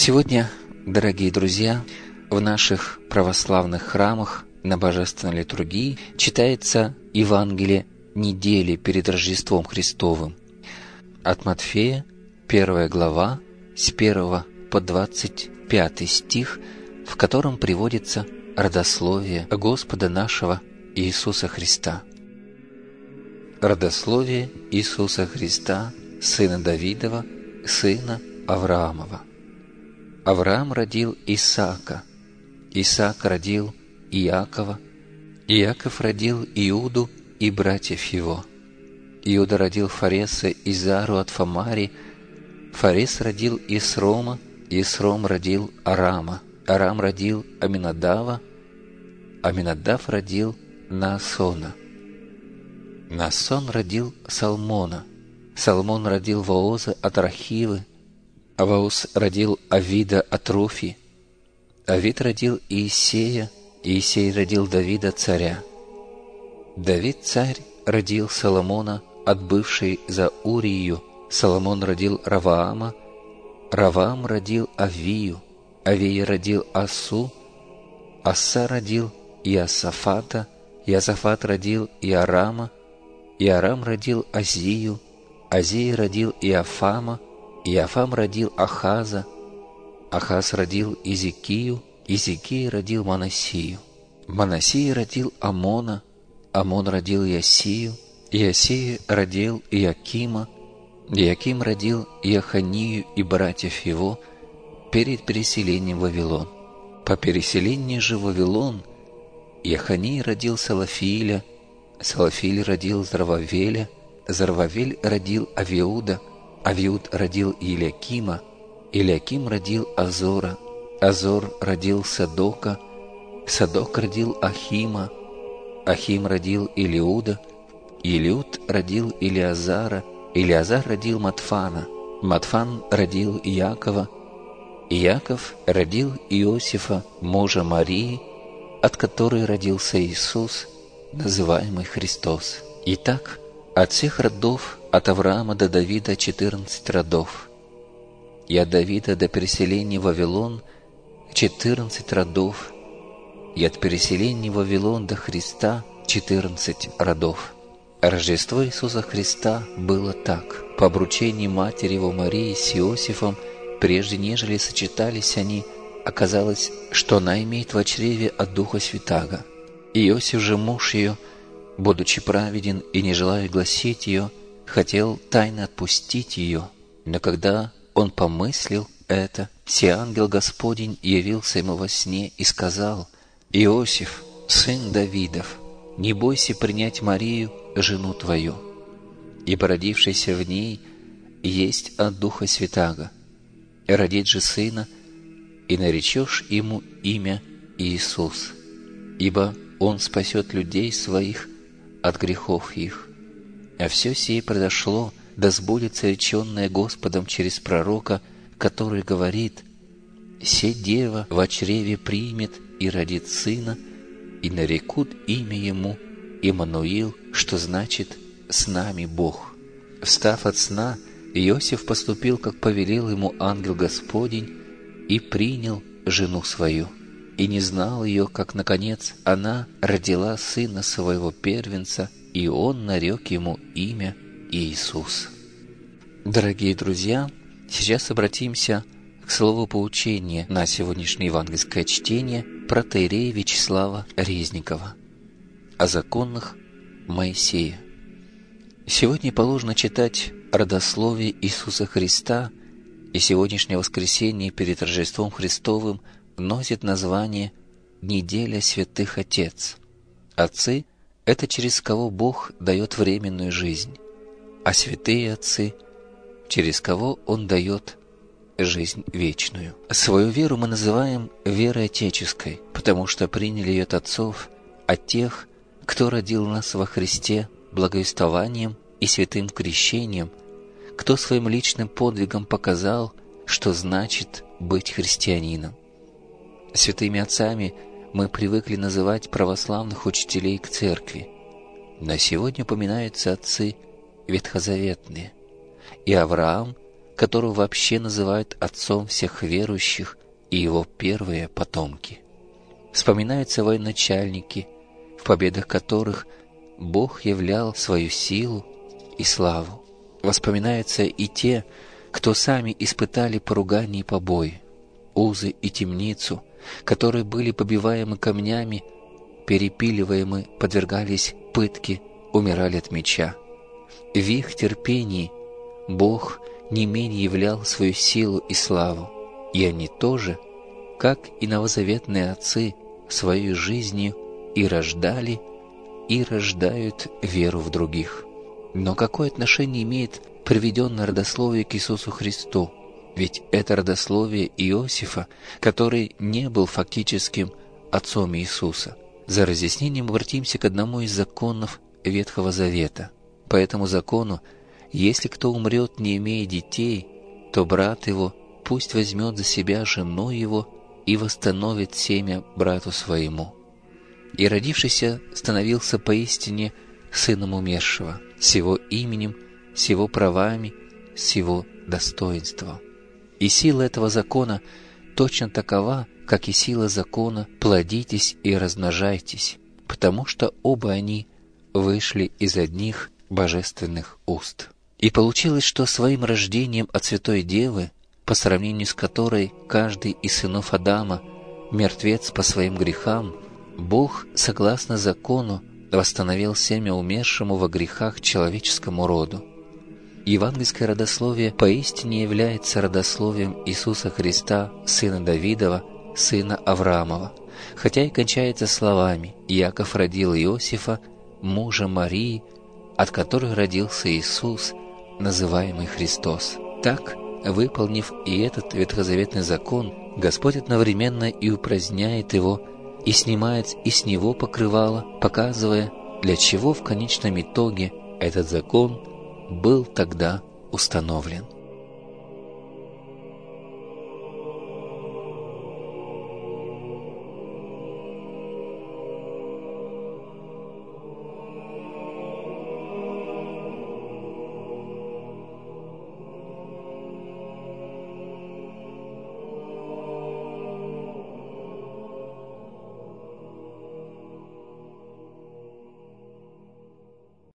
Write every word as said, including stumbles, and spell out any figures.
Сегодня, дорогие друзья, в наших православных храмах на Божественной литургии читается Евангелие недели перед Рождеством Христовым. От Матфея, первая глава, с первого по двадцать пятый стих, в котором приводится родословие Господа нашего Иисуса Христа. Родословие Иисуса Христа, сына Давидова, сына Авраамова. Авраам родил Исаака, Исаак родил Иакова, Иаков родил Иуду и братьев его. Иуда родил Фареса и Зару от Фамари, Фарес родил Исрома, Исром родил Арама, Арам родил Аминадава, Аминадав родил Наасона, Наасон родил Салмона, Салмон родил Вооза от Рахивы, а Вооз родил Авида от Руфи, Авид родил Иисея, Иисей родил Давида царя. Давид царь родил Соломона от бывшей за Урию, Соломон родил Раваама, Раваам родил Авию, Авия родил Асу, Аса родил Иосафата, Иосафат родил Иорама, Иорам родил Азию, Азия родил Иофама, Иофам родил Ахаза, Ахаз родил Изикию, Изикия родил Манассию, Манассия родил Амона, Амон родил Иосию, Иосия родил Иакима, Иаким родил Иоханию и братьев его перед переселением в Вавилон. По переселении же в Вавилон Иоханий родил Салафииля, Салафииль родил Зарвавеля, Зарвавель родил Авиуда, Авиуд родил Илиакима, Илиаким родил Азора, Азор родил Садока, Садок родил Ахима, Ахим родил Илиуда, Илиуд родил Илиазара, Илиазар родил Матфана, Матфан родил Иакова, Иаков родил Иосифа, мужа Марии, от которой родился Иисус, называемый Христос. Итак, от всех родов, от Авраама до Давида четырнадцать родов, и от Давида до переселения в Вавилон четырнадцать родов, и от переселения в Вавилон до Христа четырнадцать родов. Рождество Иисуса Христа было так. По обручении матери его Марии с Иосифом, прежде нежели сочетались они, оказалось, что она имеет в чреве от Духа Святаго. Иосиф же, муж ее, будучи праведен и не желая гласить ее, хотел тайно отпустить ее, но когда он помыслил это, се ангел Господень явился ему во сне и сказал: «Иосиф, сын Давидов, не бойся принять Марию, жену твою, ибо родившийся в ней есть от Духа Святаго. Родить же сына, и наречешь ему имя Иисус, ибо он спасет людей своих от грехов их». А все сие произошло, да сбудется реченное Господом через пророка, который говорит: «Се дева во чреве примет и родит сына, и нарекут имя ему Иммануил, что значит «с нами Бог». Встав от сна, Иосиф поступил, как повелел ему ангел Господень, и принял жену свою, и не знал ее, как, наконец, она родила сына своего первенца, и он нарек ему имя Иисус. Дорогие друзья, сейчас обратимся к слову поучения на сегодняшнее евангельское чтение протоиерея Вячеслава Резникова о законах Моисея. Сегодня положено читать родословие Иисуса Христа, и сегодняшнее воскресенье перед Рождеством Христовым носит название «Неделя святых отец». Отцы – это через кого Бог дает временную жизнь, а святые отцы – через кого Он дает жизнь вечную. Свою веру мы называем верой отеческой, потому что приняли ее от отцов, от тех, кто родил нас во Христе благовествованием и святым крещением, кто своим личным подвигом показал, что значит быть христианином. Святыми отцами мы привыкли называть православных учителей к церкви, но сегодня упоминаются отцы ветхозаветные, и Авраам которого вообще называют отцом всех верующих и его первые потомки. Вспоминаются военачальники, в победах которых Бог являл свою силу и славу. Воспоминаются и те, кто сами испытали поругание и побои, узы и темницу, которые были побиваемы камнями, перепиливаемы, подвергались пытке, умирали от меча. В их терпении Бог не менее являл свою силу и славу, и они тоже, как и новозаветные отцы, своей жизнью и рождали, и рождают веру в других. Но какое отношение имеет приведенное родословие к Иисусу Христу? Ведь это родословие Иосифа, который не был фактическим отцом Иисуса. За разъяснением обратимся к одному из законов Ветхого Завета. По этому закону, если кто умрет, не имея детей, то брат его пусть возьмет за себя жену его и восстановит семя брату своему. И родившийся становился поистине сыном умершего, с его именем, с его правами, с его достоинством. И сила этого закона точно такова, как и сила закона «плодитесь и размножайтесь», потому что оба они вышли из одних божественных уст. И получилось, что своим рождением от Святой Девы, по сравнению с которой каждый из сынов Адама мертвец по своим грехам, Бог, согласно закону, восстановил семя умершему во грехах человеческому роду. Евангельское родословие поистине является родословием Иисуса Христа, сына Давидова, сына Авраамова, хотя и кончается словами: «Иаков родил Иосифа, мужа Марии, от которой родился Иисус, называемый Христос». Так, выполнив и этот ветхозаветный закон, Господь одновременно и упраздняет его, и снимает и с него покрывало, показывая, для чего в конечном итоге этот закон был тогда установлен.